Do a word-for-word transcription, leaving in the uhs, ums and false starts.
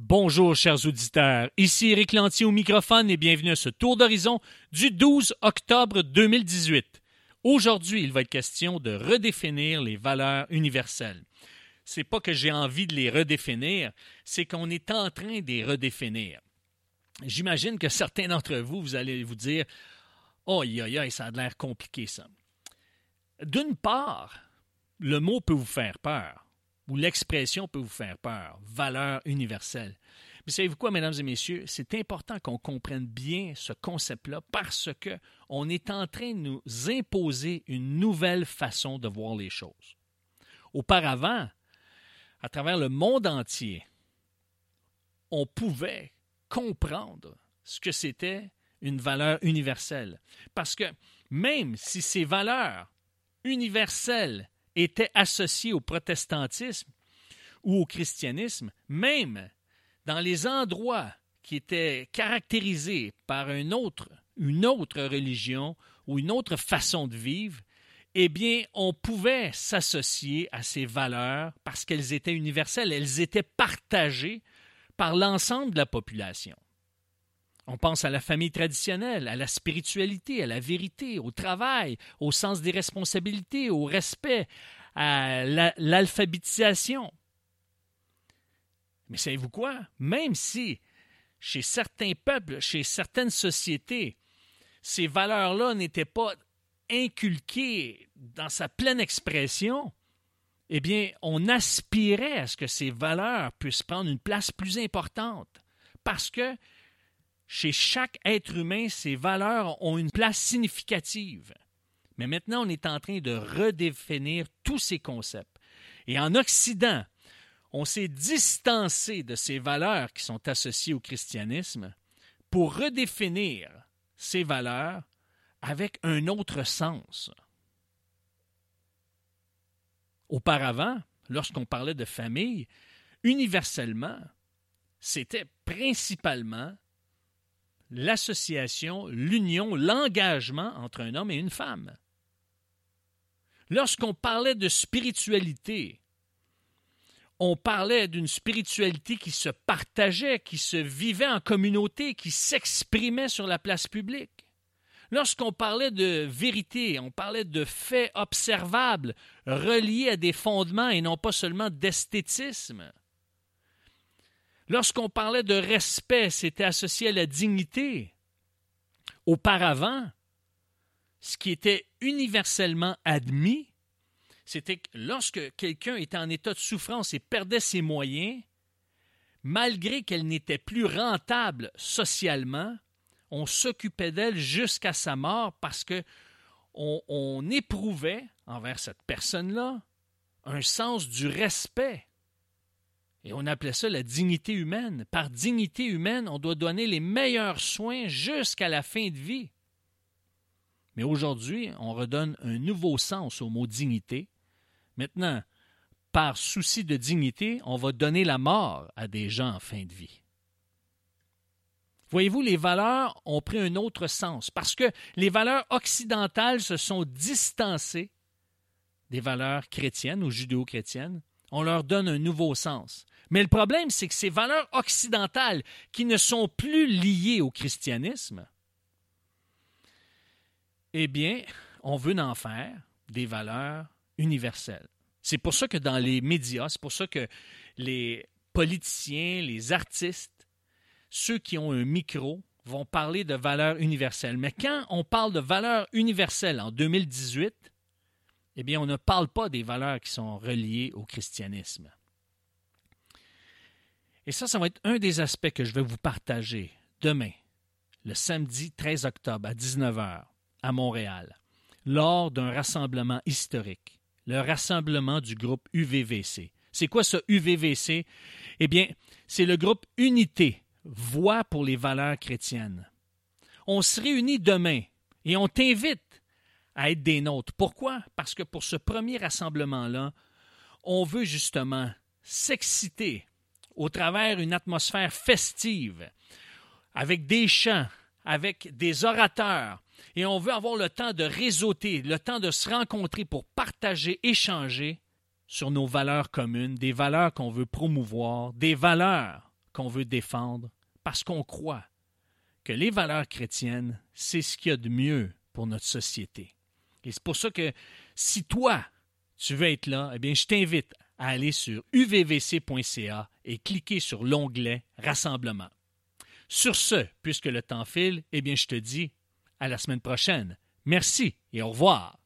Bonjour chers auditeurs, ici Éric Lantier au microphone et bienvenue à ce tour d'horizon du douze octobre deux mille dix-huit. Aujourd'hui, il va être question de redéfinir les valeurs universelles. C'est pas que j'ai envie de les redéfinir, c'est qu'on est en train de les redéfinir. J'imagine que certains d'entre vous, vous allez vous dire « Oh, aïe, aïe, aïe, ça a l'air compliqué ça. » D'une part, le mot peut vous faire peur. Ou l'expression peut vous faire peur, valeur universelle. Mais savez-vous quoi, mesdames et messieurs, c'est important qu'on comprenne bien ce concept-là parce qu'on est en train de nous imposer une nouvelle façon de voir les choses. Auparavant, à travers le monde entier, on pouvait comprendre ce que c'était une valeur universelle. Parce que même si ces valeurs universelles étaient associés au protestantisme ou au christianisme, même dans les endroits qui étaient caractérisés par une autre, une autre religion ou une autre façon de vivre, eh bien, on pouvait s'associer à ces valeurs parce qu'elles étaient universelles, elles étaient partagées par l'ensemble de la population. On pense à la famille traditionnelle, à la spiritualité, à la vérité, au travail, au sens des responsabilités, au respect, à la, l'alphabétisation. Mais savez-vous quoi? Même si chez certains peuples, chez certaines sociétés, ces valeurs-là n'étaient pas inculquées dans sa pleine expression, eh bien, on aspirait à ce que ces valeurs puissent prendre une place plus importante parce que chez chaque être humain, ces valeurs ont une place significative. Mais maintenant, on est en train de redéfinir tous ces concepts. Et en Occident, on s'est distancé de ces valeurs qui sont associées au christianisme pour redéfinir ces valeurs avec un autre sens. Auparavant, lorsqu'on parlait de famille, universellement, c'était principalement l'association, l'union, l'engagement entre un homme et une femme. Lorsqu'on parlait de spiritualité, on parlait d'une spiritualité qui se partageait, qui se vivait en communauté, qui s'exprimait sur la place publique. Lorsqu'on parlait de vérité, on parlait de faits observables, reliés à des fondements et non pas seulement d'esthétisme. Lorsqu'on parlait de respect, c'était associé à la dignité. Auparavant, ce qui était universellement admis, c'était que lorsque quelqu'un était en état de souffrance et perdait ses moyens, malgré qu'elle n'était plus rentable socialement, on s'occupait d'elle jusqu'à sa mort parce qu'on on éprouvait envers cette personne-là un sens du respect. Et on appelait ça la dignité humaine. Par dignité humaine, on doit donner les meilleurs soins jusqu'à la fin de vie. Mais aujourd'hui, on redonne un nouveau sens au mot dignité. Maintenant, par souci de dignité, on va donner la mort à des gens en fin de vie. Voyez-vous, les valeurs ont pris un autre sens parce que les valeurs occidentales se sont distancées des valeurs chrétiennes ou judéo-chrétiennes. On leur donne un nouveau sens. Mais le problème, c'est que ces valeurs occidentales qui ne sont plus liées au christianisme, eh bien, on veut en faire des valeurs universelles. C'est pour ça que dans les médias, c'est pour ça que les politiciens, les artistes, ceux qui ont un micro, vont parler de valeurs universelles. Mais quand on parle de valeurs universelles en deux mille dix-huit, eh bien, on ne parle pas des valeurs qui sont reliées au christianisme. Et ça, ça va être un des aspects que je vais vous partager demain, le samedi treize octobre à dix-neuf heures, à Montréal, lors d'un rassemblement historique, le rassemblement du groupe U V V C. C'est quoi ce U V V C? Eh bien, c'est le groupe Unité, Voix pour les valeurs chrétiennes. On se réunit demain et on t'invite à être des nôtres. Pourquoi? Parce que pour ce premier rassemblement-là, on veut justement s'exciter au travers d'une atmosphère festive, avec des chants, avec des orateurs, et on veut avoir le temps de réseauter, le temps de se rencontrer pour partager, échanger sur nos valeurs communes, des valeurs qu'on veut promouvoir, des valeurs qu'on veut défendre parce qu'on croit que les valeurs chrétiennes, c'est ce qu'il y a de mieux pour notre société. Et c'est pour ça que si toi, tu veux être là, eh bien, je t'invite à aller sur u v v c point c a et cliquer sur l'onglet « Rassemblement ». Sur ce, puisque le temps file, eh bien, je te dis à la semaine prochaine. Merci et au revoir.